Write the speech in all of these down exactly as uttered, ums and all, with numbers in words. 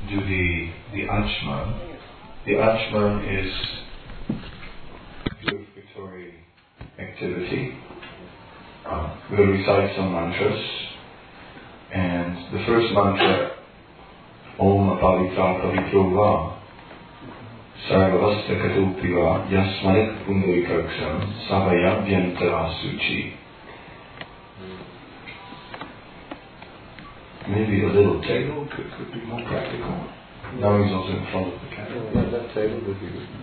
do the, the Achman. The Achman is purificatory activity. Uh, we'll recite some mantras, and the first mantra, Om Apavitra Pavitro Va Sarvavasta Katopiva Yasmanet Pundarikaksam Savaya Vyantara Suchi. Maybe a little table could, could be more practical. Now he's also in front of the camera. Yeah, that table would be good.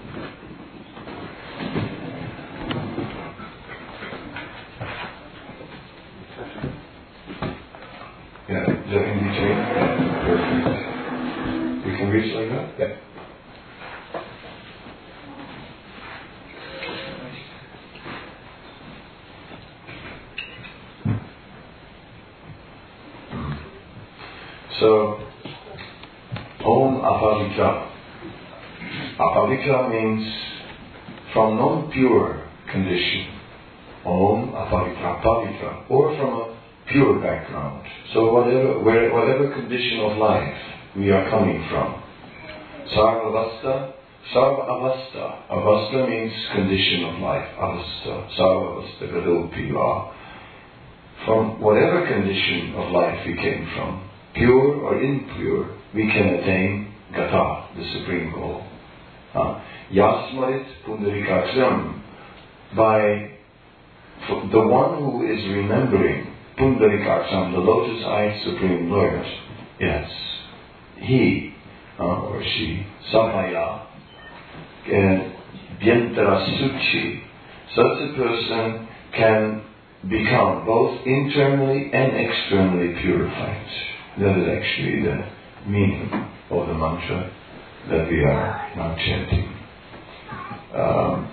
Yeah, is that in between? Yeah, perfect. We can reach like that? Yeah. So, Om Apavitra. Apavitra means from non-pure condition. Om Apavitra, Pavitra, or from a pure background. So whatever, where, whatever condition of life we are coming from. Sarvavasta, Sarva-avasta. Avasta means condition of life. Avasta, Sarva-avasta, Gadopiva. From whatever condition of life we came from, pure or impure, we can attain Gata, the supreme goal. Uh, Yasmarit Pundarikaksam, by the one who is remembering Pundarikaksam, the lotus-eyed supreme Lord, yes, he uh, or she, Savaya, and Vyantara Suchi, such a person can become both internally and externally purified. That is actually the meaning of the mantra that we are now chanting. Um,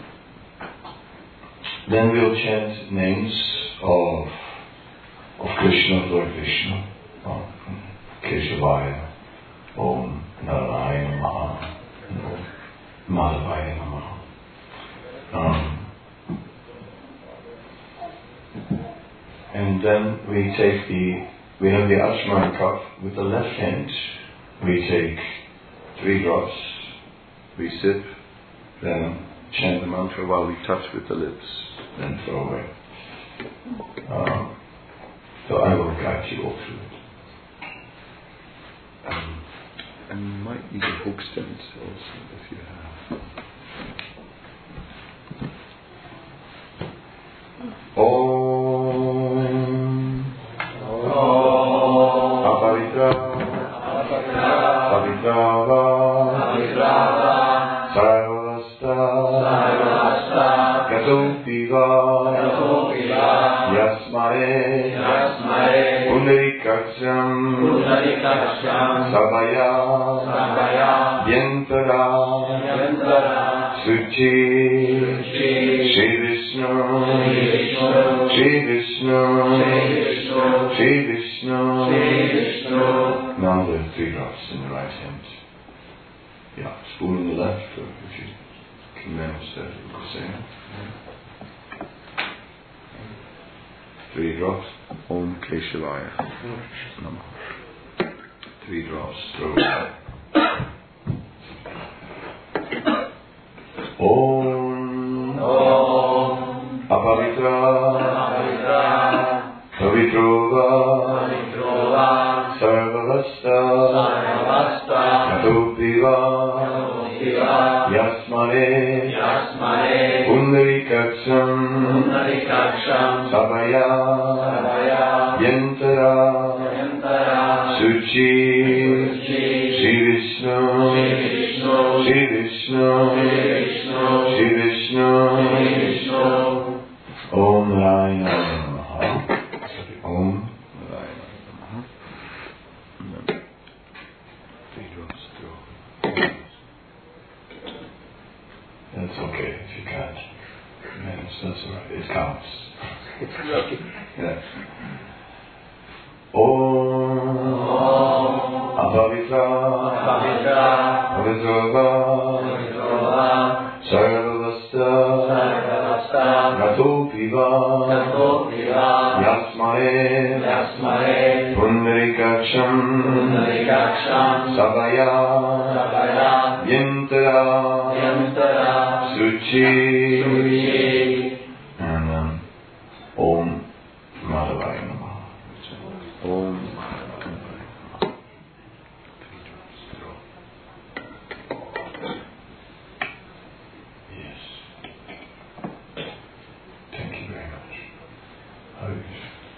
then we'll chant names of of Krishna, Lord Vishnu, Om Keshavaya, Om Narayana Namaha, Om Madhavaya Namaha. Um, and then we take the We have the Achman cup. With the left hand, we take three drops, we sip, then chant the mantra while we touch with the lips, then throw away. Um, so I will guide you all through it. Um, and you might need a hook stand also if you have. Om. Apavitra, Pavitrava, Sarvavasta, Gatopiva, Yasmare, Pundarikaksam, Savaya, Vyantara, Suchi, Shri Vishnu, Shri Vishnu, Shri Vishnu. Now there are three drops in the right hand. Yeah, spoon in the left, or if you can manage that, you could say. Three drops. Om Keshavaya. Three drops. Throw. Om. Om. Apavitra. Pavitrova. Sarvavasta. Gatopiva. Yasmare. Pundarikaksam. Savaya. Vyantara. Suchi. Shri Vishnu. Shri Vishnu. Shri Vishnu. Om Narayana Namaha. Om Narayana Namaha. Three drops through. That's okay if you can't manage. That's alright. It counts. Yeah. Om Apavitra Pavitrova Sarvavasta Gatopiva Yasmare Pundarikaksam Pundarikaksham Sabaya Sabaya Yintara Yantara Suchi. Suchi. And um, Om Madhavaya Namaha. Om. Yes. Thank you very much. Hare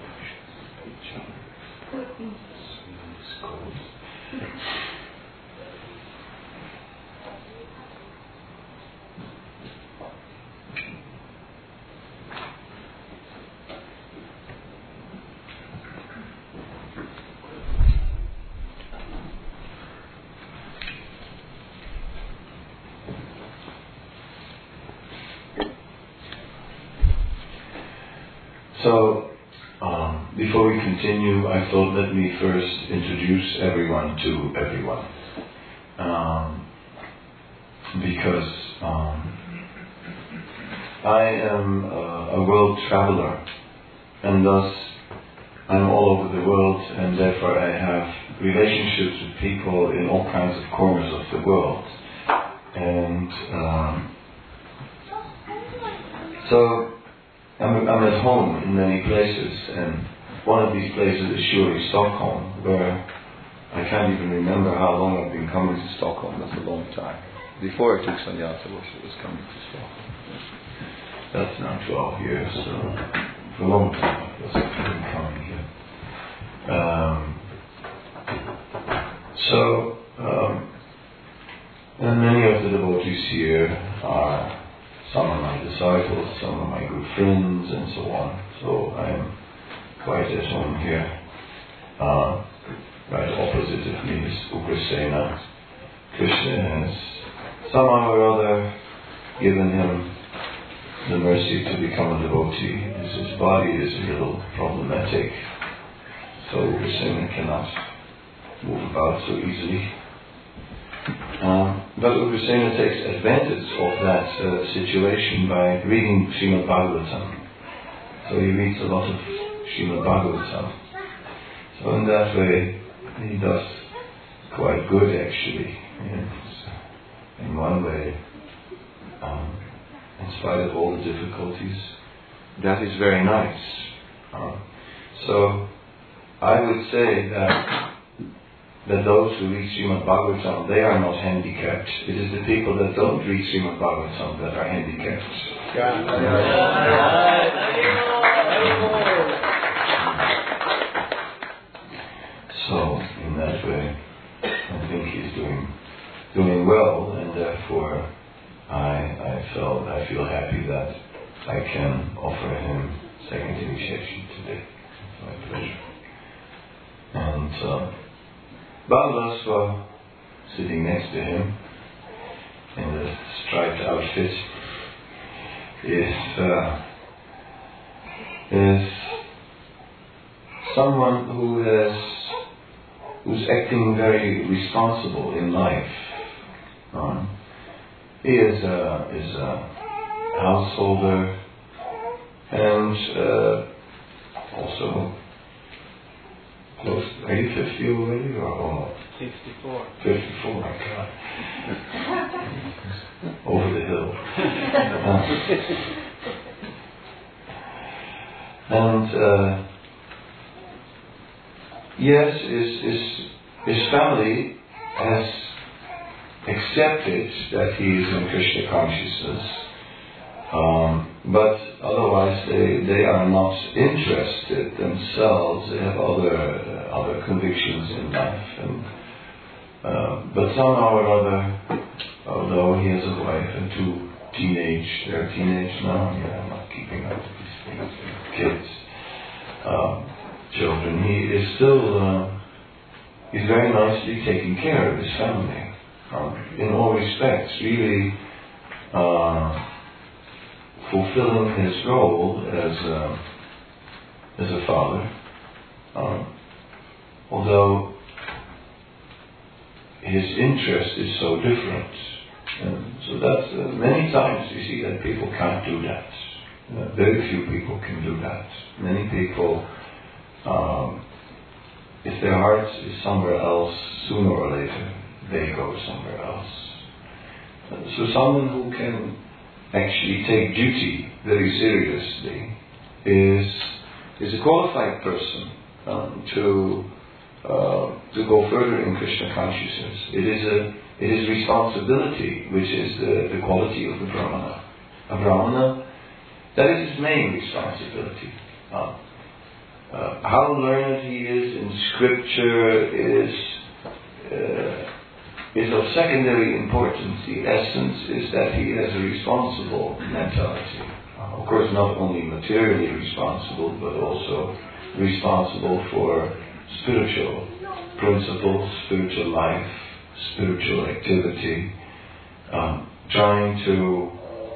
So, um, before we continue, I thought let me first introduce everyone to everyone. Um, because um, I am a, a world traveler, and thus I'm all over the world, and therefore I have relationships with people in all kinds of corners of the world. And um, so I'm, I'm at home in many places, and one of these places is surely Stockholm, where I can't even remember how long I've been coming to Stockholm. That's a long time. Before I took sannyasa, I was, was coming to Stockholm. That's now twelve years, so for a long time I've been coming here. Um, so, um, and many of the devotees here are some of my disciples, some of my good friends, and so on. So I'm quite at home here. Uh, right opposite of me is Ugrasena. Krishna has somehow or other given him the mercy to become a devotee. His, his body is a little problematic, so Ugrasena cannot move about so easily. Um, but Ugrasena takes advantage of that uh, situation by reading Srimad Bhagavatam. So he reads a lot of Srimad Bhagavatam. So in that way, he does quite good actually. Yes. In one way, um, in spite of all the difficulties, that is very nice. Um, so I would say that that those who read Srimad Bhagavatam, they are not handicapped. It is the people that don't read Srimad Bhagavatam that are handicapped. So, in that way, I think he's doing doing well, and therefore I I felt I feel happy that I can offer him second initiation today. It's my pleasure. And uh, Balalasva, sitting next to him in the striped outfit, is uh, is someone who has who's acting very responsible in life. Um, he is a is a householder and uh, also. Close, are you fifty already or almost? fifty-four. fifty-four, my God. Over the hill. uh, and uh, yes, his, his, his family has accepted that he is in Krishna consciousness. Um, but otherwise they, they are not interested themselves. They have other uh, other convictions in life. And uh, but somehow or other, although he has a wife and two teenage, they're teenage now. Yeah, I'm not keeping up with these things. Kids, um, children. He is still uh, he's very nicely taking care of his family um, in all respects. Really. Uh, fulfilling his role as a, as a father, um, although his interest is so different. And so that's, uh, many times you see that people can't do that. Uh, very few people can do that. Many people um, if their heart is somewhere else, sooner or later they go somewhere else. So someone who can actually take duty very seriously is is a qualified person um, to uh, to go further in Krishna consciousness. It is a it is responsibility, which is the, the quality of the Brahmana. A Brahmana, that is his main responsibility. Uh, uh, how learned he is in scripture is uh, is of secondary importance. The essence is that he has a responsible mentality. Uh, of course, not only materially responsible, but also responsible for spiritual principles, spiritual life, spiritual activity, um, trying to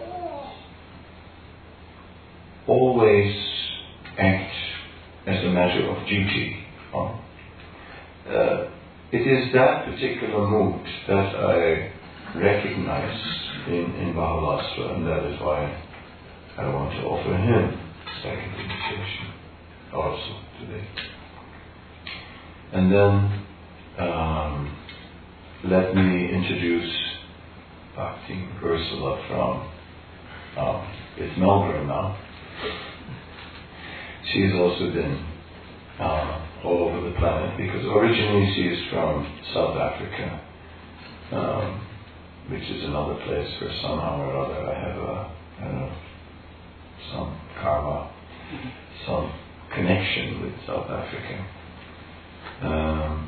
always act as a matter of duty. Uh, uh, it is that particular mood that I recognize in, in Bahalasva, and that is why I want to offer him second invitation also today. And then um, let me introduce Bhakti Ursula from um, it's Melbourne now. She's also been uh, all over the planet because originally she is from South Africa, um, which is another place where somehow or other I have a, I don't know, some karma, some connection with South Africa. Um,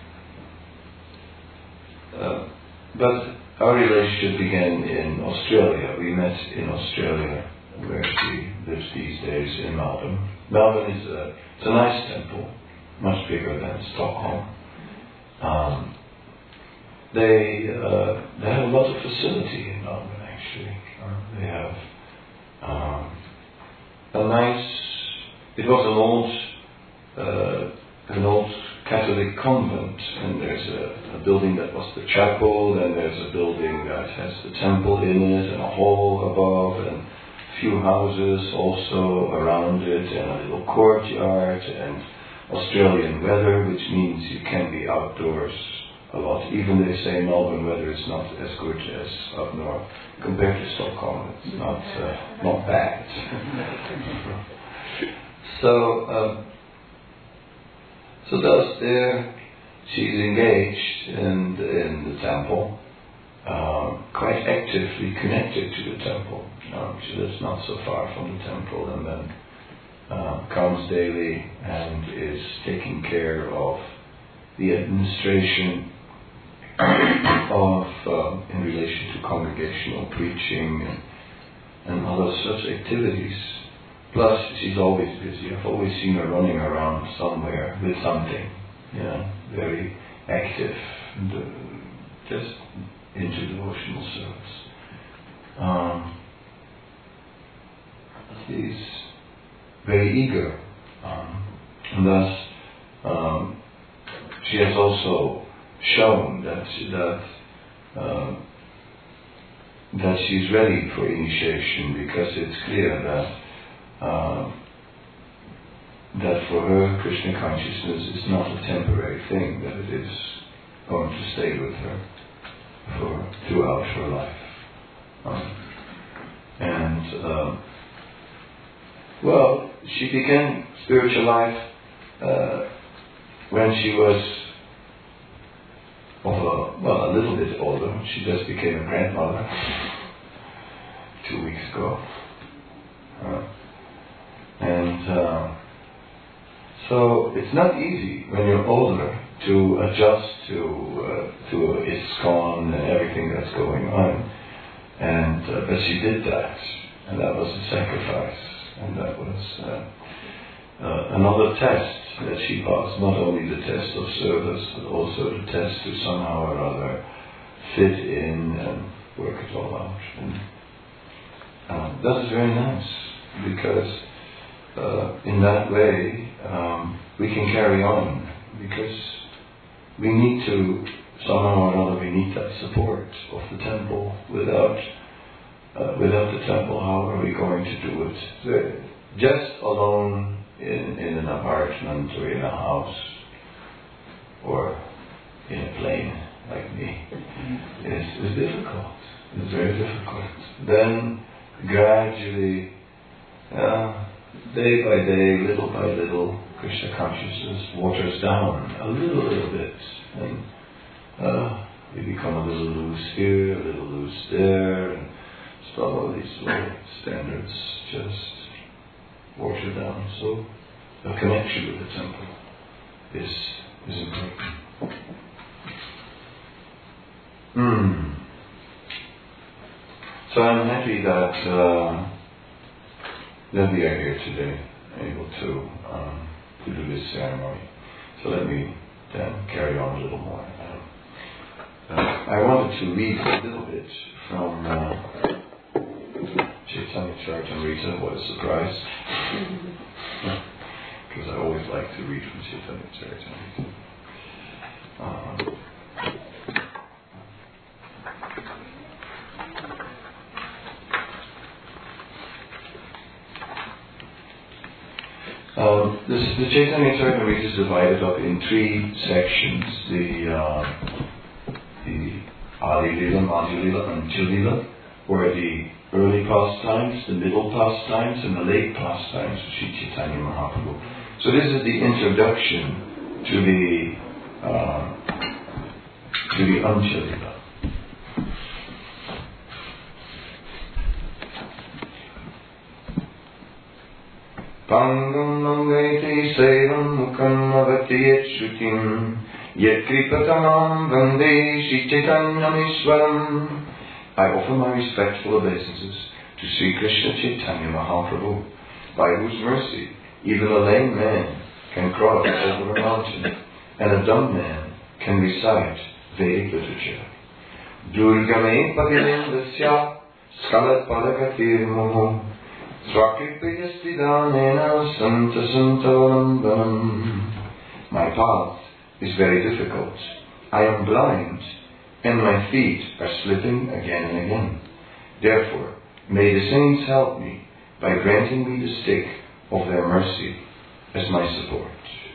uh, but our relationship began in Australia. We met in Australia, where she lives these days in Melbourne. Melbourne is a, it's a nice temple, much bigger than Stockholm. Um, they uh, they have a lot of facility in Melbourne, actually. Uh, they have um, a nice. It was an old uh, an old Catholic convent, and there's a, a building that was the chapel, and there's a building that has the temple in it, and a hall above, and a few houses also around it, and a little courtyard, and Australian weather, which means you can be outdoors a lot. Even they say Melbourne weather is not as good as up north. Compared to Stockholm, it's not uh, not bad. so, um, so thus there, she's engaged in the, in the temple, um, quite actively connected to the temple. Um, she lives not so far from the temple, and then uh, comes daily and is taking care of the administration of um, in relation to congregational preaching and, and other such activities. Plus, she's always busy. I've always seen her running around somewhere with something, you know, very active and uh, just into devotional service. Um, she's very eager, um, and thus um, she has also shown that she, that uh, that she's ready for initiation, because it's clear that uh, that for her Krishna consciousness is not a temporary thing, that it is going to stay with her for throughout her life. Um, and uh, well, she began spiritual life uh, when she was of a, well, a little bit older. She just became a grandmother two weeks ago. Uh, and uh, so it's not easy when you're older to adjust to uh, to ISKCON and everything that's going on. And uh, but she did that, and that was a sacrifice, and that was uh, uh, another test that she passed, not only the test of service, but also the test to somehow or other fit in and work it all out. And um, that is very nice, because uh, in that way um, we can carry on, because we need to, somehow or other, we need that support of the temple. Without uh, without the temple, how are we going to do it? So just alone in, in an apartment or in a house or in a plane like me, is, is difficult. It's very difficult. Then gradually, uh, day by day, little by little, Krishna consciousness waters down a little, little bit, and uh, we become a little loose here, a little loose there, and slowly, slowly, standards just water down. So a connection with the temple is is important. Hmm. So I'm happy that uh, that we are here today, able to um, to do this ceremony. So let me then carry on a little more. Um, uh, I wanted to read a little bit from uh, Chaitanya Charitamrita. What a surprise! Because I always like to read from Chaitanya Charitamrita. Uh, Um, this, the Chaitanya Charitamrita is divided up in three sections: the uh, the Adi Lila, Madhya Lila, and Antil Lila, where the early pastimes, the middle pastimes, and the late pastimes of Sri Chaitanya Mahaprabhu. So this is the introduction to the uh, to the Antil Lila. Pangam nangayate sevam mukam avati yet shrutim yet kripatamam vande Sri Chaitanyamishwaram. I offer my respectful obeisances to Sri Krishna Chaitanya Mahaprabhu, by whose mercy even a lame man can cross over a mountain, and a dumb man can recite Vedic literature. Durgame pavilindasya skalat padagatir moho My path is very difficult. I am blind, and my feet are slipping again and again. Therefore, may the saints help me by granting me the stick of their mercy as my support.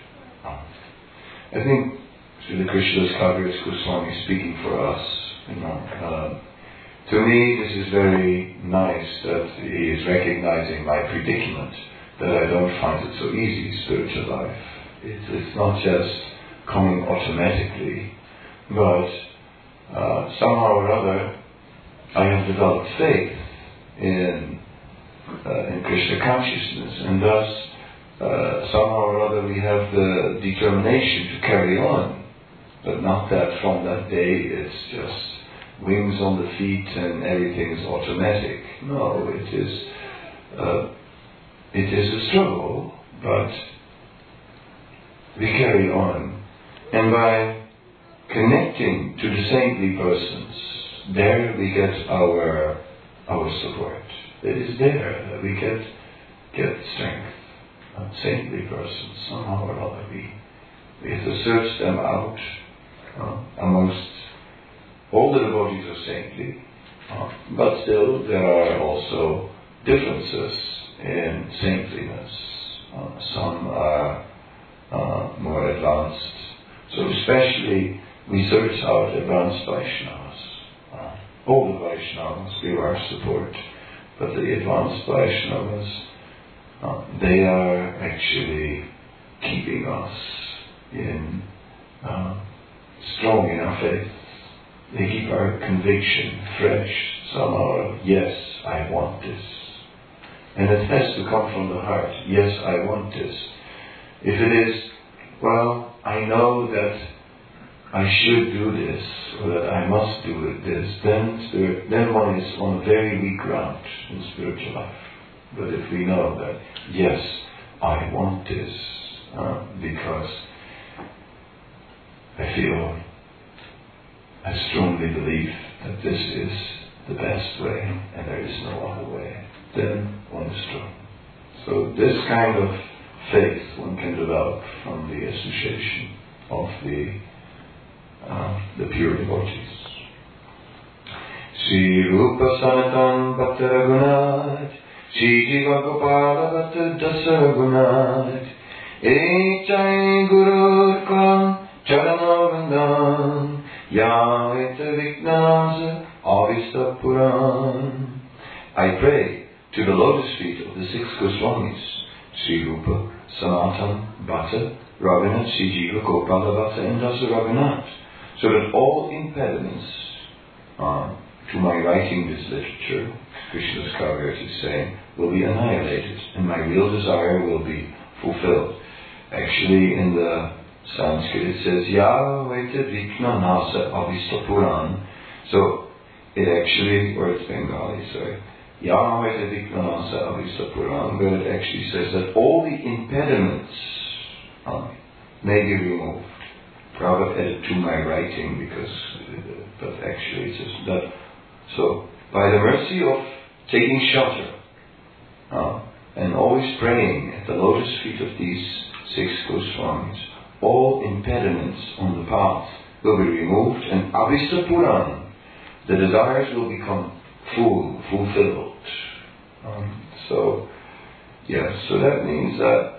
I think Srila Krishnadas Kaviraj Goswami is speaking for us. You know, uh, To me, this is very nice that he is recognizing my predicament, that I don't find it so easy, spiritual life. It's, it's not just coming automatically, but uh, somehow or other, I have developed faith in uh, in Krishna consciousness, and thus uh, somehow or other we have the determination to carry on, but not that from that day it's just wings on the feet and everything is automatic. No, it is uh, it is a struggle, but we carry on. And by connecting to the saintly persons, there we get our our support. It is there that we get get strength. Uh, saintly persons, somehow or other, we we have to search them out uh, amongst all the devotees are saintly, uh, but still there are also differences in saintliness. Uh, some are uh, more advanced. So especially we search out advanced Vaishnavas. Uh, all the Vaishnavas give our support, but the advanced Vaishnavas, uh, they are actually keeping us in uh, strong in our faith. They keep our conviction fresh. Somehow, yes, I want this. And it has to come from the heart. Yes, I want this. If it is, well, I know that I should do this, or that I must do this, then spirit, then one is on a very weak ground in spiritual life. But if we know that, yes, I want this, uh, because I feel I strongly believe that this is the best way and there is no other way, then one is strong. So this kind of faith one can develop from the association of the uh, the pure devotees. Sri Rupa Sanatan Bhatta Raghunath, Sri Jiva Gopala Bhatta Dasa Raghunath, Echai Guru Kwan Charanavandam Yaveta Viknasa Avista Puran. I pray to the lotus feet of the six Goswamis, Sri Rupa, Sanatan, Bhatta, Raghunath, Sri Jiva, Gopala Bhatta, and Dasa Raghunath, so that all impediments uh, to my writing this literature, Krishna's Kavya is saying, will be annihilated, and my real desire will be fulfilled. Actually, in the Sanskrit it says Yaveta Vikna Nasa Avista Puran. So it actually, or it's Bengali, sorry, Yaveta Vikna Nasa Avista Puran, but it actually says that all the impediments um, may be removed. Prabhupada added to my writing because, uh, but actually it says that. So by the mercy of taking shelter uh, and always praying at the lotus feet of these six Goswamis, all impediments on the path will be removed, and Avista Puran, the desires will become full, fulfilled. Um, so, yes, so that means that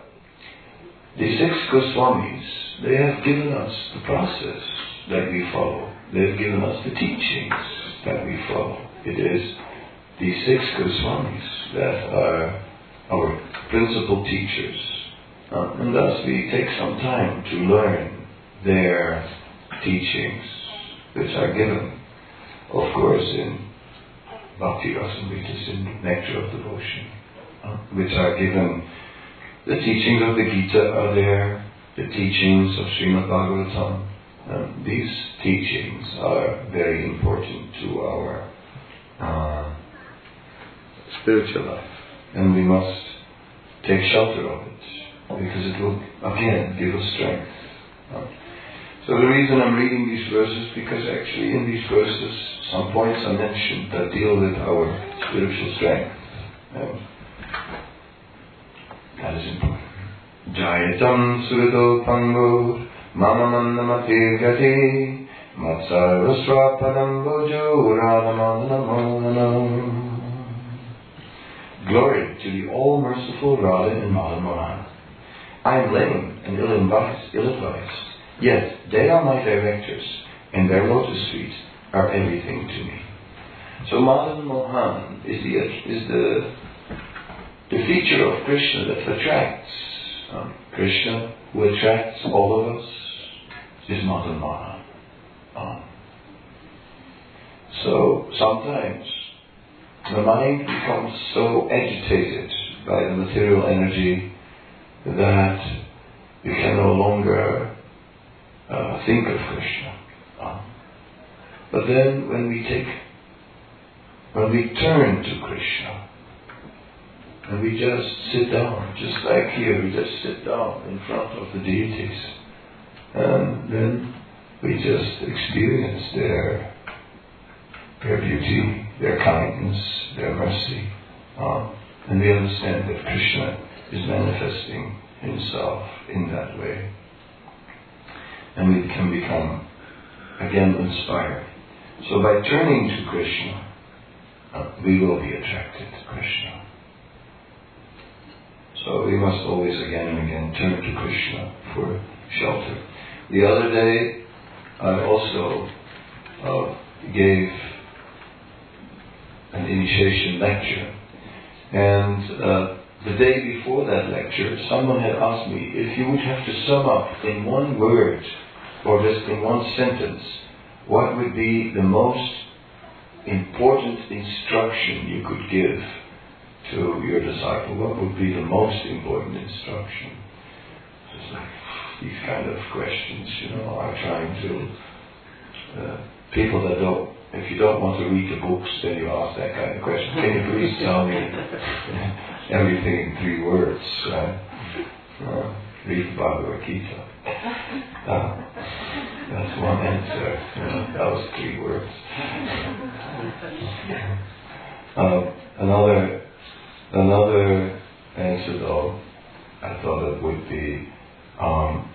the six Goswamis, they have given us the process that we follow. They have given us the teachings that we follow. It is the six Goswamis that are our principal teachers. Uh, and thus we take some time to learn their teachings, which are given, of course, in Bhakti Rasamritas, in Nectar of Devotion, uh, which are given. The teachings of the Gita are there, the teachings of Srimad Bhagavatam. Um, these teachings are very important to our uh, spiritual life, and we must take shelter of it, because it will, again, give us strength. Uh, so the reason I'm reading these verses, because actually in these verses some points are mentioned that deal with our spiritual strength. Um, that is important. Jayatam Surido Pango Mamamanamatir Gati Matsarvaswapanam Bojo Radhamanam. Glory to the all-merciful Radha and Madan Mohan. I am lame and ill-advised, ill-advised, yet they are my directors, and their lotus feet are everything to me. So Madan Mohan is the is the the feature of Krishna that attracts. Um, Krishna, who attracts all of us, is Madan Mohan. Um, so sometimes the mind becomes so agitated by the material energy that we can no longer uh, think of Krishna. Um, but then when we take, when we turn to Krishna, and we just sit down, just like here, we just sit down in front of the deities, and then we just experience their their beauty, their kindness, their mercy, um, and we understand that Krishna is manifesting himself in that way, and we can become again inspired. So by turning to Krishna, uh, we will be attracted to Krishna. So we must always again and again turn to Krishna for shelter. The other day, I also uh, gave an initiation lecture, and uh, the day before that lecture, someone had asked me if you would have to sum up in one word, or just in one sentence, what would be the most important instruction you could give to your disciple. What would be the most important instruction? Just like these kind of questions, you know, are trying to, uh, people that don't, if you don't want to read the books, then you ask that kind of question. Can you please tell me everything in three words, right? Uh, read Bhagavad Gita. Uh, that's one answer. You know, that was three words. Uh, another Another answer, though, I thought it would be, um,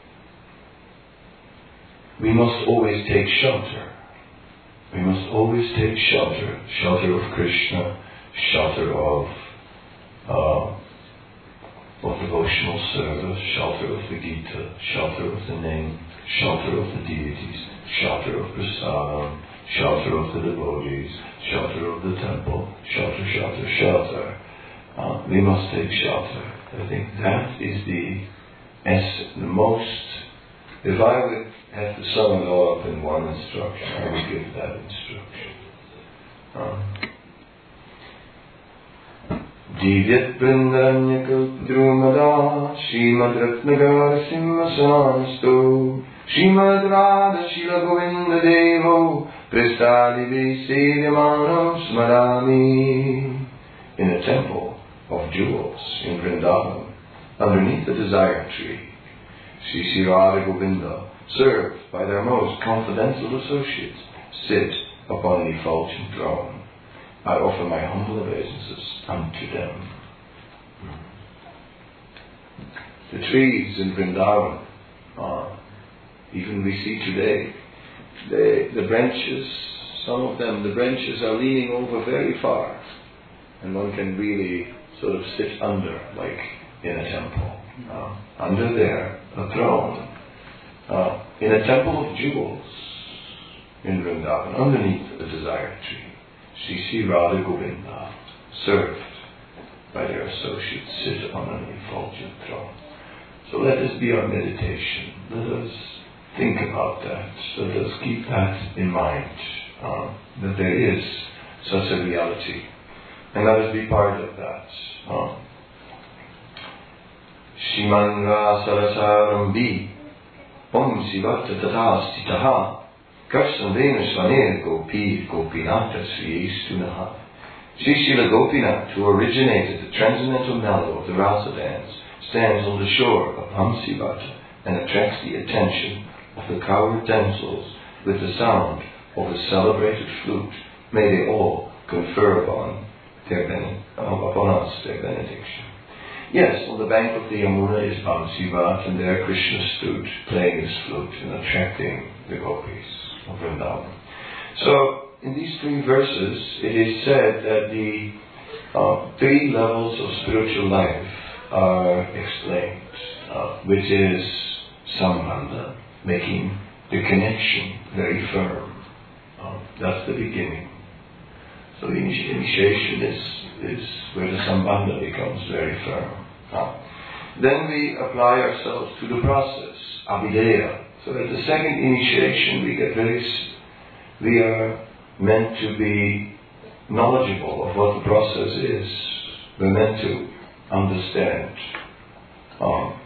we must always take shelter. We must always take shelter. Shelter of Krishna, shelter of uh, of devotional service, shelter of the Gita, shelter of the name, shelter of the deities, shelter of prasadam, shelter of the devotees, shelter of the temple, shelter, shelter, shelter. Uh, we must take shelter. I think that is the, es- the most, if I would have to sum it all up in one instruction, I would give that instruction. Uh, Divyat Vrindaranyakal Drumada Srimad Ratnagar Simhasanastu Srimad Radha Shila Govinda Devo Prestadivi Sevyamano Smarami. In a temple of jewels in Vrindavan, underneath the desire tree, Sri Sri Radha Govinda, served by their most confidential associates, sit upon the effulgent throne. I offer my humble obeisances unto them. The trees in Vrindavan, uh, even we see today, they, the branches, some of them, the branches are leaning over very far, and one can really sort of sit under, like in a temple. Uh, under there, a throne, uh, in a temple of jewels in Vrindavan, underneath the desire tree. Sri Sri Radha Govinda, served by their associates, sit on an effulgent throne. So let this be our meditation. Let us think about that. Let us keep that in mind, uh, that there is such a reality. And let us be part of that. Uh, Shimanra Sarasarambi Om Sivata Tata Stitaha Karsandena Svaner Gopi Gopinata Sri Stunaha. Sri Srila Gopinath, who originated the transcendental mellow of the Rasa dance, stands on the shore of Hamsivata and attracts the attention of the cowherd damsels with the sound of a celebrated flute. May they all confer upon, their bene- upon us their benediction. Yes, on the bank of the Yamuna is Hamsivat, and there Krishna stood playing his flute and attracting the gopis of Vrindavan. So, in these three verses, it is said that the uh, three levels of spiritual life are explained, uh, which is Sambandha, making the connection very firm. Uh, that's the beginning. So the initi- initiation is, is where the Sambandha becomes very firm. Uh, then we apply ourselves to the process, Abhideya. So at the second initiation we get very, we are meant to be knowledgeable of what the process is. We're meant to understand um,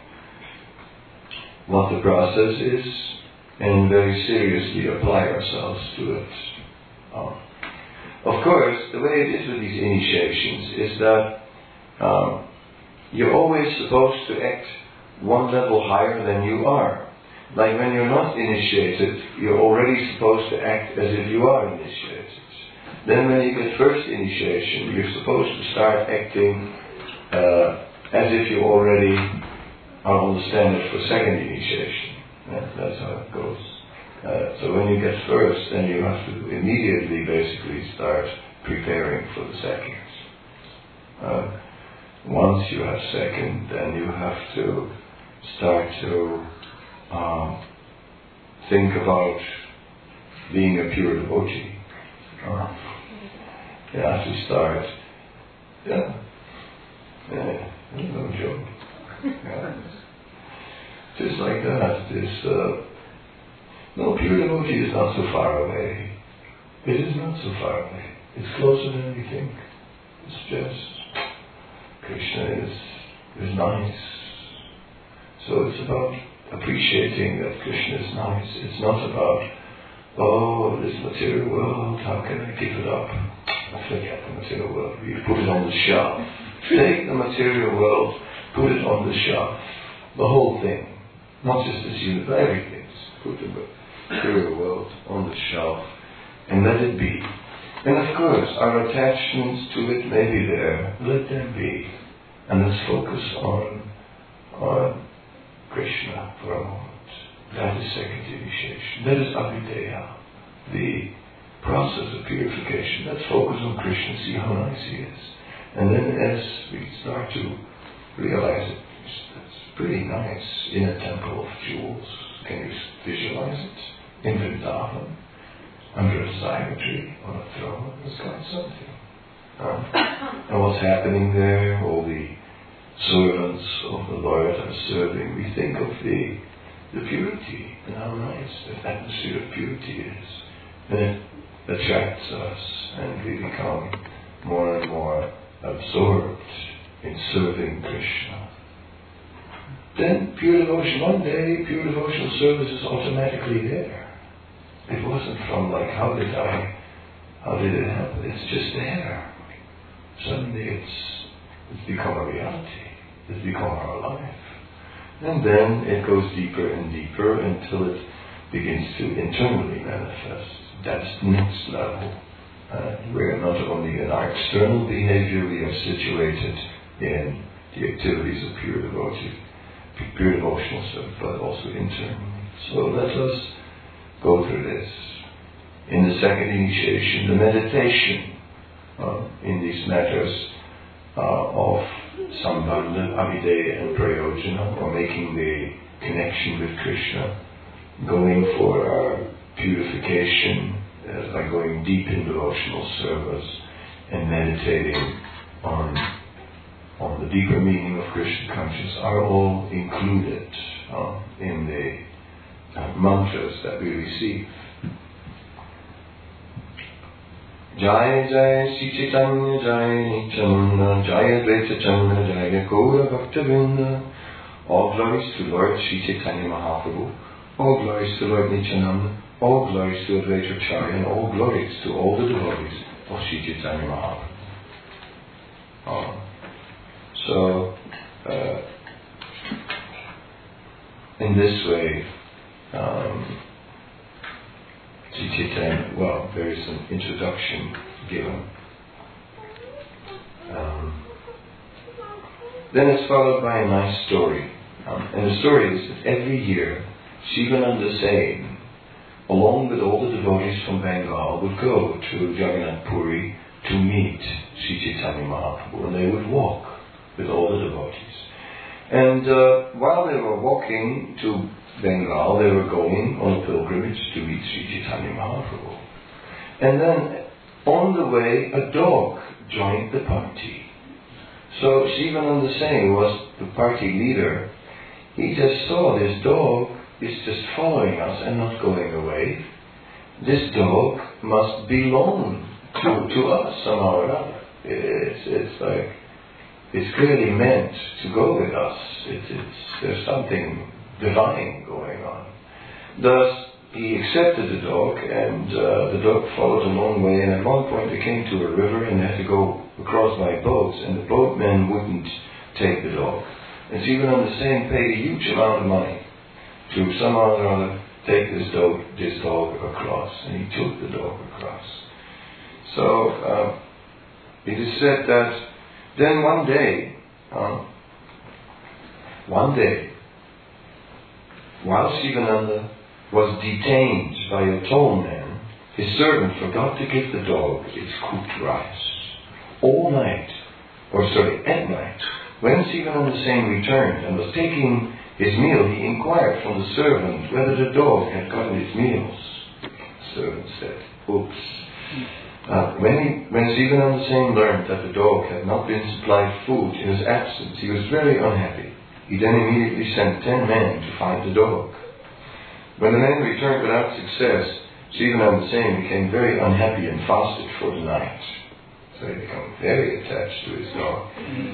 what the process is and very seriously apply ourselves to it. Um, of course, the way it is with these initiations is that um, you're always supposed to act one level higher than you are. Like when you're not initiated, you're already supposed to act as if you are initiated. Then when you get first initiation, you're supposed to start acting uh, as if you already are on the standard for second initiation. Yeah, that's how it goes. Uh, so when you get first, then you have to immediately basically start preparing for the second. Uh, once you have second, then you have to start to Um, think about being a pure devotee. Uh, you have to start, yeah, yeah, no joke. Yeah. Just like that, this, uh, no, pure devotee is not so far away. It is not so far away. It's closer than we think. It's just, Krishna is, is nice. So it's about appreciating that Krishna is nice. It's not about, oh, this material world, how can I give it up? I forget the material world. You put it on the shelf. Take the material world, put it on the shelf. The whole thing. Not just this unit, but everything. Put the material world on the shelf and let it be. And of course, our attachments to it may be there. Let them be. And let's focus on, on Krishna for a moment. That is second initiation. That is Abhideya, the process of purification. Let's focus on Krishna, see how nice he is. And then as we start to realize it. It's pretty nice in a temple of jewels. Can you visualize it? In Vrindavan, under a cyber tree, on a throne, it's got something. Um, and what's happening there? All the servants of the Lord are serving. We think of the the purity and how nice that atmosphere of purity is. And it attracts us, and we become more and more absorbed in serving Krishna. Then pure devotion, one day pure devotional service is automatically there. It wasn't from like, how did I, how did it happen? It's just there. Suddenly it's, it's become a reality. It's become our life. And then it goes deeper and deeper until it begins to internally manifest. That's the next level. Uh, where not only in our external behavior we are situated in the activities of pure devotee, pure devotional service, but also internally. So let us go through this. In the second initiation, the meditation uh, in these matters uh, of Sambandha, Abhideya and Prayojana, or making the connection with Krishna, going for our purification uh, by going deep in devotional service and meditating on on the deeper meaning of Krishna consciousness are all included uh, in the uh, mantras that we receive. Jai Jai Sri Chaitanya Jai Nityananda Jai Advaita Chandra Jai Gaura Bhakta-vrinda. All glories to Lord Sri Chaitanya Mahaprabhu, all glories to Lord Nityananda, all glories to Advaita Acharya, and all glories to all the devotees of Sri Chaitanya Mahaprabhu. Um, so, uh, in this way, um, Sri Chaitanya, well, there is an introduction given. Um, then it's followed by a nice story. Um, and the story is that every year, Shivananda Sen, along with all the devotees from Bengal, would go to Jagannath Puri to meet Sri Chaitanya Mahaprabhu, and they would walk with all the devotees. And uh, while they were walking to Bengal, they were going on a pilgrimage to meet Sri Chaitanya Mahaprabhu. And then, on the way, a dog joined the party. So Shivananda Sen was the party leader. He just saw this dog is just following us and not going away. This dog must belong to, to us somehow or other. It's, it's like, it's clearly meant to go with us. It's, it's, there's something divine going on. Thus, he accepted the dog, and uh, the dog followed a long way, and at one point they came to a river and they had to go across by boats, and the boatmen wouldn't take the dog. And Shivananda Sen paid a huge amount of money to somehow or other take this dog, this dog across, and he took the dog across. So, uh, it is said that then one day, uh, one day, while Shivananda was detained by a tall man, his servant forgot to give the dog its cooked rice. All night, or sorry, at night, when Shivananda Sen returned and was taking his meal, he inquired from the servant whether the dog had gotten its meals. The servant said, oops. Uh, when, he, when Shivananda Sen learned that the dog had not been supplied food in his absence, he was very unhappy. He then immediately sent ten men to find the dog. When the men returned without success, Shivananda Sen became very unhappy and fasted for the night. So he became very attached to his dog.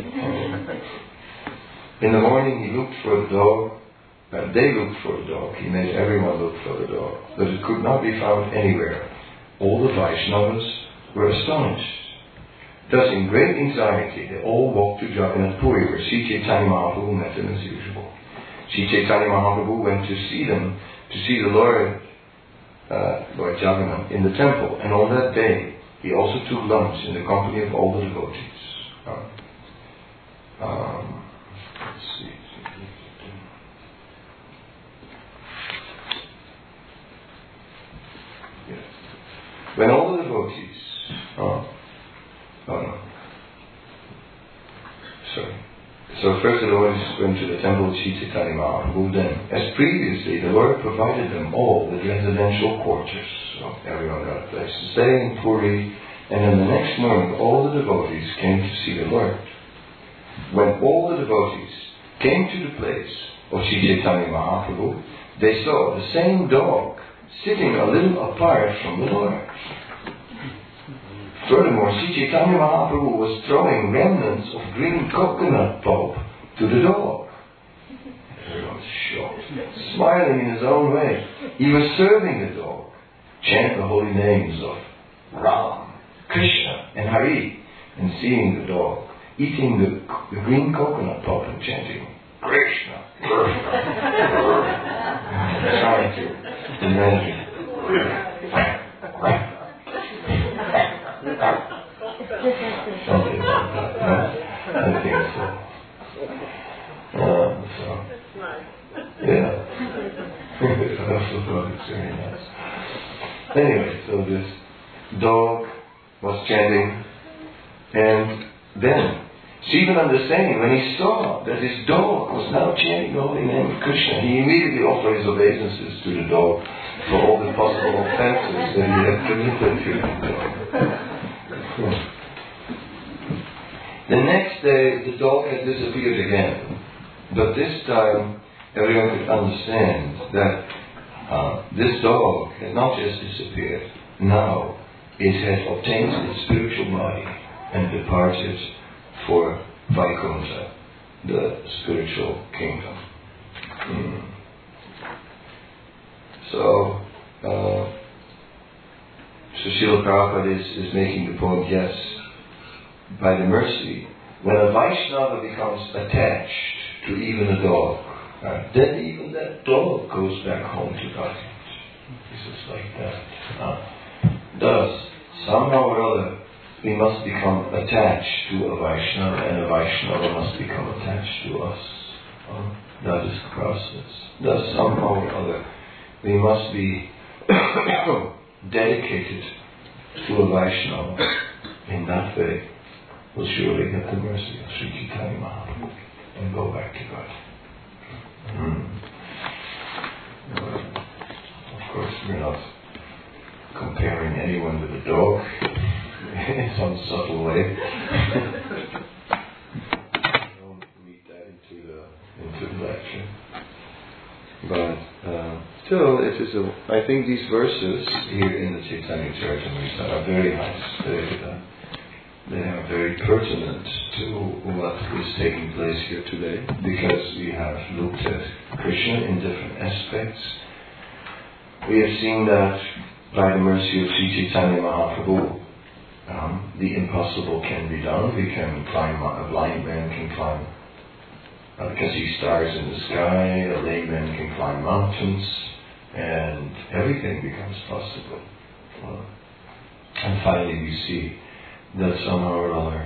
In the morning he looked for the dog, uh, they looked for the dog, he made everyone look for the dog, but it could not be found anywhere. All the Vaishnavas were astonished. Thus, in great anxiety, they all walked to Jagannath Puri, where Sri Chaitanya Mahaprabhu met them as usual. Sri Chaitanya Mahaprabhu went to see them, to see the Lord, uh, Lord Jagannath, in the temple, and on that day, he also took lunch in the company of all the devotees. Uh, um, let's see. Yes. When all the devotees, uh, oh no, sorry, So first the Lord is going to the temple of Sri Chaitanya Mahaprabhu. Then, as previously, the Lord provided them all with residential quarters. So everyone got a place to stay in Puri. And then the next morning, all the devotees came to see the Lord. When all the devotees came to the place of Sri Chaitanya Mahaprabhu, they saw the same dog sitting a little apart from the Lord. Furthermore, Sri Chaitanya Mahaprabhu was throwing remnants of green coconut pulp to the dog. Everyone was shocked, smiling in his own way. He was serving the dog, chant the holy names of Ram, Krishna and Hari, and seeing the dog eating the, the green coconut pulp and chanting Krishna, Krishna, trying to imagine. Something like that, right? I think so. Um, so, yeah. I also thought it's very nice. Anyway, so this dog was chanting, and then Sivananda saying, when he saw that his dog was now chanting the holy name of Krishna, he immediately offered his obeisances to the dog for all the possible offenses that he had committed to the dog. The next day, the dog had disappeared again, but this time everyone could understand that uh, this dog had not just disappeared. Now it had obtained its spiritual body and departed for Vaikuntha, the spiritual kingdom. Mm. So, uh, so Srila Prabhupada is, is making the point, yes, by the mercy, when a Vaishnava becomes attached to even a dog, uh, then even that dog goes back home to God. It's just like that. Uh, thus, somehow or other, we must become attached to a Vaishnava, and a Vaishnava must become attached to us. Uh, that is the process. Thus, somehow or other, we must be dedicated to a Vaishnava. In that way, we'll surely get the mercy of Sri Chaitanya Mahaprabhu and go back to God. Mm. Uh, of course, we're not comparing anyone with a dog in some subtle way. Don't read that into the into the lecture. But uh, still, it is a. I think these verses here in the Chaitanya Charitamrita are very nice. They, uh, they are very pertinent to what is taking place here today, because we have looked at Krishna in different aspects. We have seen that by the mercy of Sri Chaitanya Mahaprabhu, um, the impossible can be done. We can climb, a blind man can climb, uh, can see stars in the sky, a layman can climb mountains, and everything becomes possible. Uh, and finally we see that somehow or other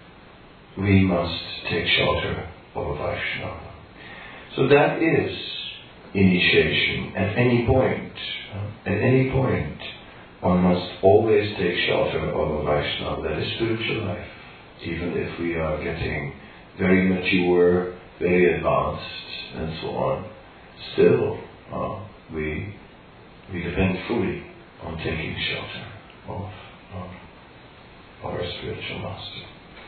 we must take shelter of a Vaishnava. So that is initiation at any point. At any point, one must always take shelter of a Vaishnava. That is spiritual life. Even if we are getting very mature, very advanced, and so on, still uh, we we depend fully on taking shelter of, of our spiritual master.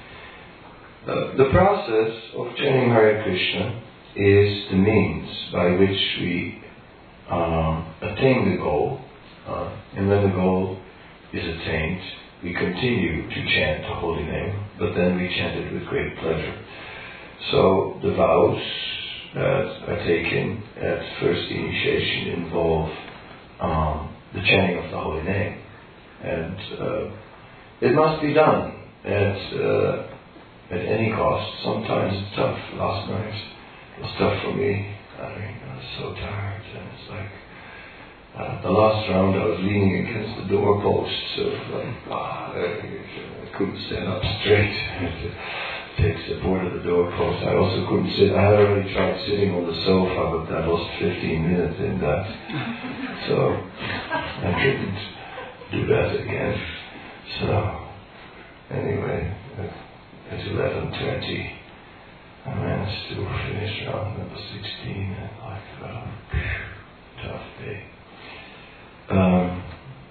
Uh, the process of chanting Hare Krishna is the means by which we uh, attain the goal, uh, and when the goal is attained, we continue to chant the holy name, but then we chant it with great pleasure. So the vows that are taken at first initiation involve um, the chanting of the holy name, and uh, it must be done at uh, at any cost. Sometimes it's tough. Last night it was tough for me. I mean, I was so tired, and it's like uh, the last round I was leaning against the doorpost, so like ah, I, I couldn't stand up straight. Take support of the doorpost. I also couldn't sit. I had already tried sitting on the sofa, but I lost fifteen minutes in that, so I couldn't do that again. So anyway, at eleven twenty, I managed to finish round number sixteen and like, well, tough day. Um,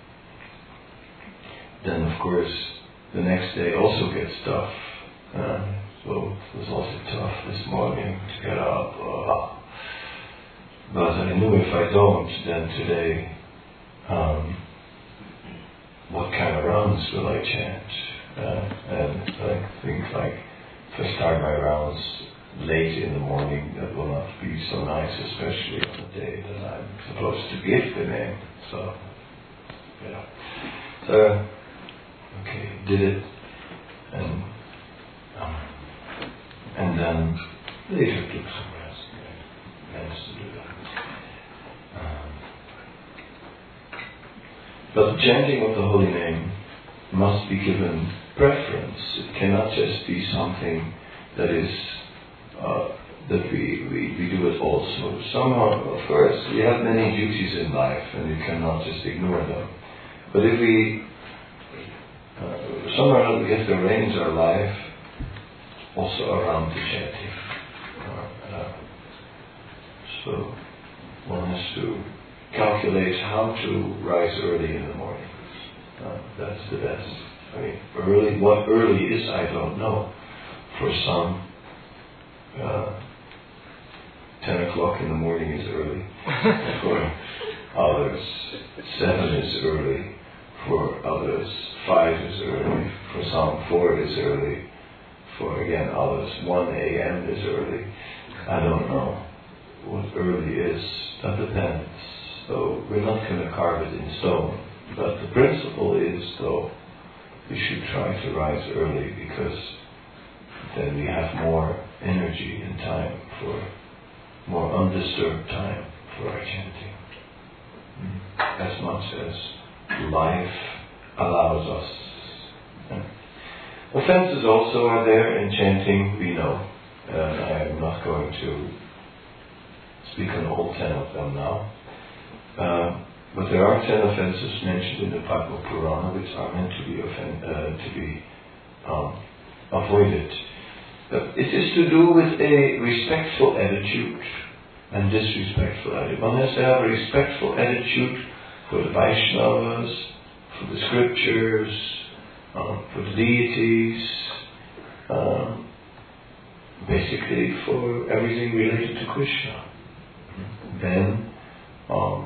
then of course the next day also gets tough. Uh, so it was also tough this morning to get up. Uh, but I knew if I don't, then today, um, what kind of rounds will I chant? Uh, and like things like, if I start my rounds late in the morning, that will not be so nice, especially on the day that I'm supposed to give the name. So, yeah. So, okay, did it, and um, and then later took some rest. Managed to do that. Um, but the chanting of the holy name must be given preference. It cannot just be something that is uh, that we, we, we do it also. Somehow, of course, we have many duties in life, and we cannot just ignore them. But if we uh, somehow we have to arrange our life also around the chanting. Uh, uh, so one has to calculate how to rise early in the morning. Uh, that's the best. I mean, early, what early is, I don't know. For some, uh, ten o'clock in the morning is early. For others, seven is early. For others, five is early. For some, four is early. For again others, one a.m. is early. I don't know what early is. That depends. So we're not going to carve it in stone. But the principle is, though, we should try to rise early, because then we have more energy and time for more undisturbed time for our chanting. As much as life allows us. Yeah. Offenses also are there in chanting, we know. Uh, I am not going to speak on all ten of them now. Uh, But there are ten offences mentioned in the Padma Purana which are meant to be offen- uh, to be um, avoided. Uh, it is to do with a respectful attitude and disrespectful attitude. One has to have a respectful attitude for the Vaishnavas, for the scriptures, um, for the deities, um, basically for everything related to Krishna. Then, um,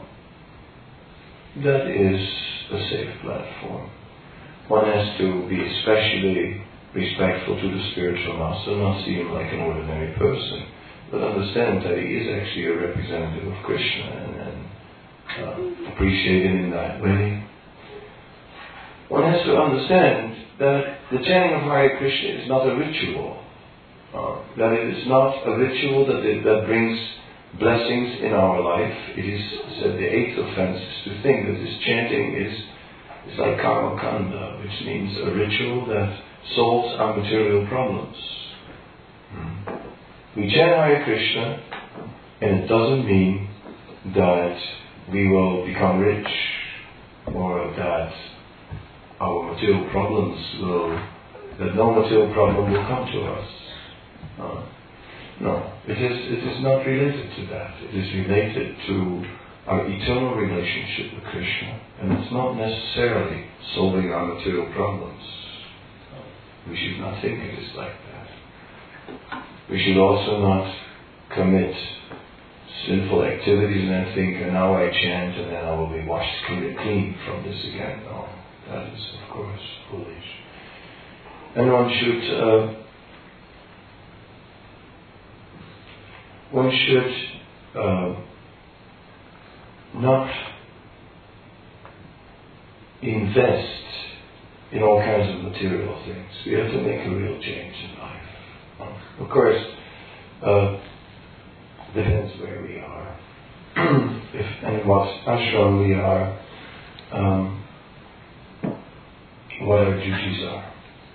that is a safe platform. One has to be especially respectful to the spiritual master, not see him like an ordinary person, but understand that he is actually a representative of Krishna, and, and uh, appreciate him in that way. One has to understand that the chanting of Hare Krishna is not a ritual. Uh, that it is not a ritual that it, that brings blessings in our life. It is said the eighth offense is to think that this chanting is, is like karma kanda, which means a ritual that solves our material problems. Hmm. We chant Hare Krishna, and it doesn't mean that we will become rich, or that our material problems will, that no material problem will come to us. Uh, No, it is it is not related to that. It is related to our eternal relationship with Krishna, and it's not necessarily solving our material problems. We should not think it is like that. We should also not commit sinful activities and then think, and now I chant and then I will be washed clean from this again. No, that is of course foolish. And one should uh, One should uh, not invest in all kinds of material things. We have to make a real change in life. Of course, uh, depends where we are, if and what ashram we are, um, what our duties are.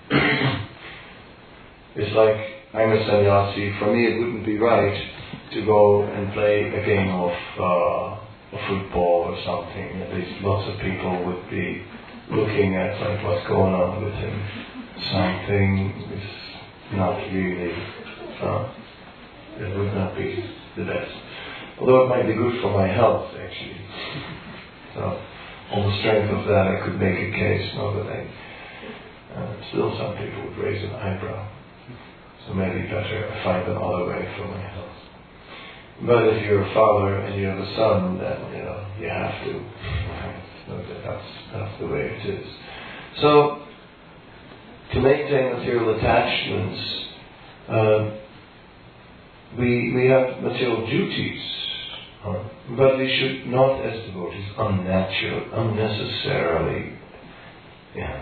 It's like, I'm a sannyasi. For me, it wouldn't be right to go and play a game of uh, of football or something. At least lots of people would be looking at like what's going on with him. Something is not really Uh, it would not be the best. Although it might be good for my health, actually. So, on the strength of that, I could make a case. No, but I, uh, still some people would raise an eyebrow. So maybe better I find another way for my health. But if you're a father and you have a son, then you know you have to. Right? That's that's the way it is. So, to maintain material attachments, uh, we we have material duties, uh, but we should not, as devotees, unnatural, unnecessarily, yeah,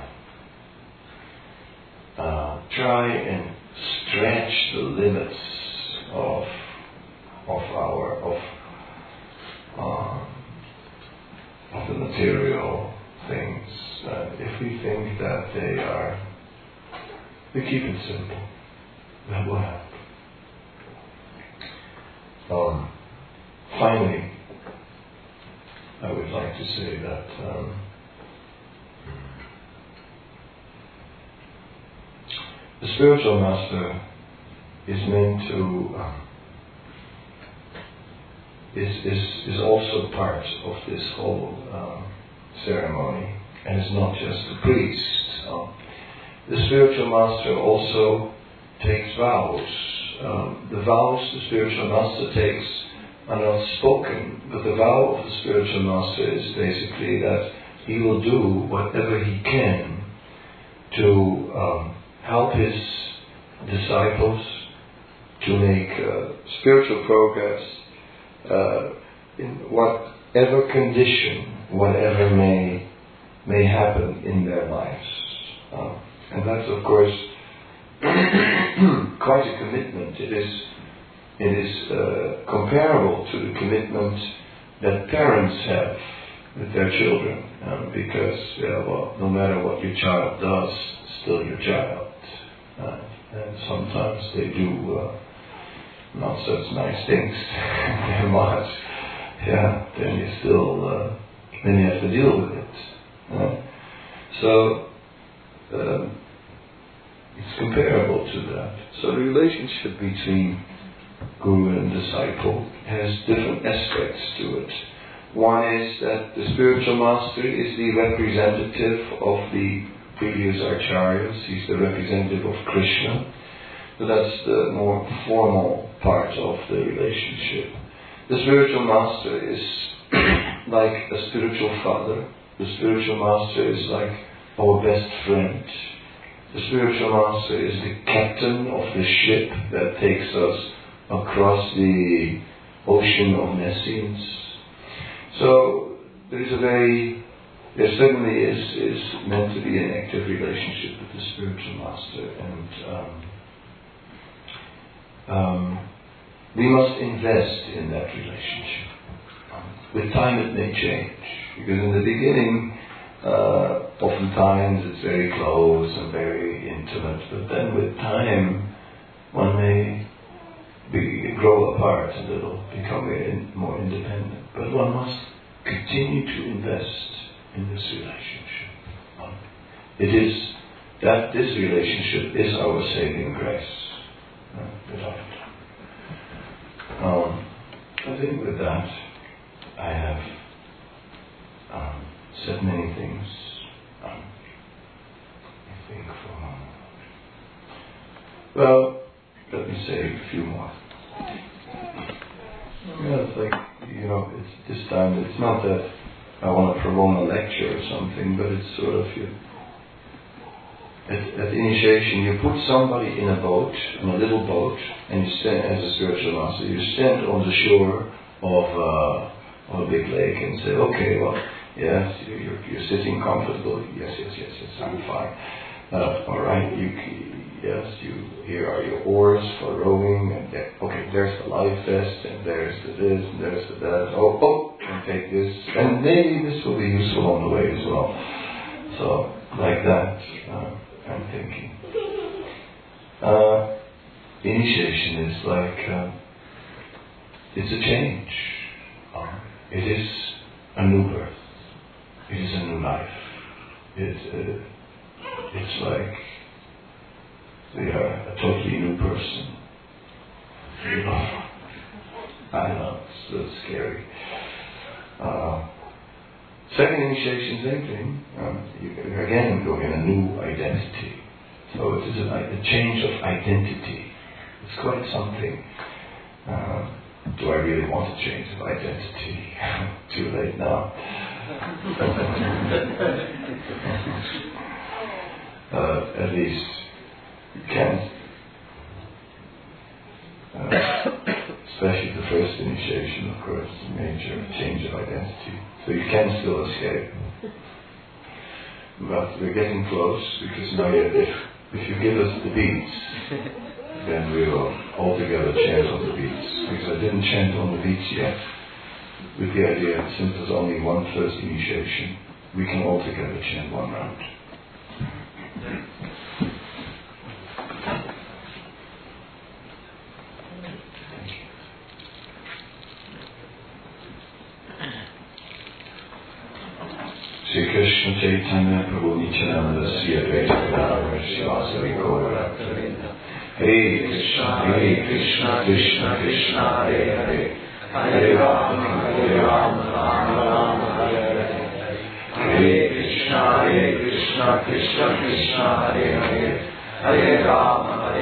uh, try and stretch the limits of of our of um, of the material things. Uh, if we think that they are, we keep it simple. That will help. Um, finally, I would like to say that um, the spiritual master is meant to um, is is is also part of this whole um, ceremony, and is not just a priest. Um, the spiritual master also takes vows. Um, the vows the spiritual master takes are not spoken, but the vow of the spiritual master is basically that he will do whatever he can to um, help his disciples to make uh, spiritual progress uh, in whatever condition, whatever may may happen in their lives. Um, and that's, of course, quite a commitment. It is it is uh, comparable to the commitment that parents have with their children, um, because yeah, well, no matter what your child does, it's still your child, uh, and sometimes they do uh, not such nice things very much. Yeah, then you still uh, then you have to deal with it. Uh, so. Um, It's comparable to that. So the relationship between guru and disciple has different aspects to it. One is that the spiritual master is the representative of the previous acharyas. He's the representative of Krishna. So that's the more formal part of the relationship. The spiritual master is like a spiritual father. The spiritual master is like our best friend. The spiritual master is the captain of the ship that takes us across the ocean of nescience. So there is a very, there certainly is, is meant to be an active relationship with the spiritual master, and um, um, we must invest in that relationship. With time it may change, because in the beginning, Uh, oftentimes it's very close and very intimate, but then with time one may be, grow apart a little, become in, more independent. But one must continue to invest in this relationship. Um, it is that this relationship is our saving grace. Uh, without. Um, I think with that I have um, said many things. Um, I think for a moment. Well, let me say a few more. Yeah, it's like, you know, it's this time, it's not that I want to prolong a lecture or something, but it's sort of, you, at, at initiation, you put somebody in a boat, in a little boat, and you stand, as a spiritual master, you stand on the shore of, uh, of a big lake and say, okay, well, yes, you're, you're sitting comfortable. Yes, yes, yes, yes, I'm fine. Uh, all right, you, yes, you. Here are your oars for rowing, and there, okay, there's the life vest, and there's the this, and there's the that. Oh, oh, and take this, and maybe this will be useful on the way as well. So, like that, uh, I'm thinking. Uh, initiation is like uh, it's a change. Uh, it is a new birth. It is a new life. It, uh, it's like we are a totally new person. I know, it's a little scary. Uh, second initiation, same thing. Um, you, again, go in a new identity. So it is a, a change of identity. It's quite something. Uh, do I really want to change of identity? Too late now. uh, at least you can. Uh, especially the first initiation, of course, major change of identity. So you can still escape. But we're getting close, because now if, if you give us the beats, then we will altogether chant on the beats. Because I didn't chant on the beats yet, with the idea that since there's only one first initiation, we can altogether chant one round. Sri Krishna Chaitanya Prabhu Nityananda Sri Advaita Gadadhara Srivasadi Gaura Hare Krishna Hare Krishna Krishna Krishna Hare Hare Hare Rama Hare Rama Rama Rama Hare Hare Hare Krishna Hare Krishna Krishna Krishna Hare Hare Hare Rama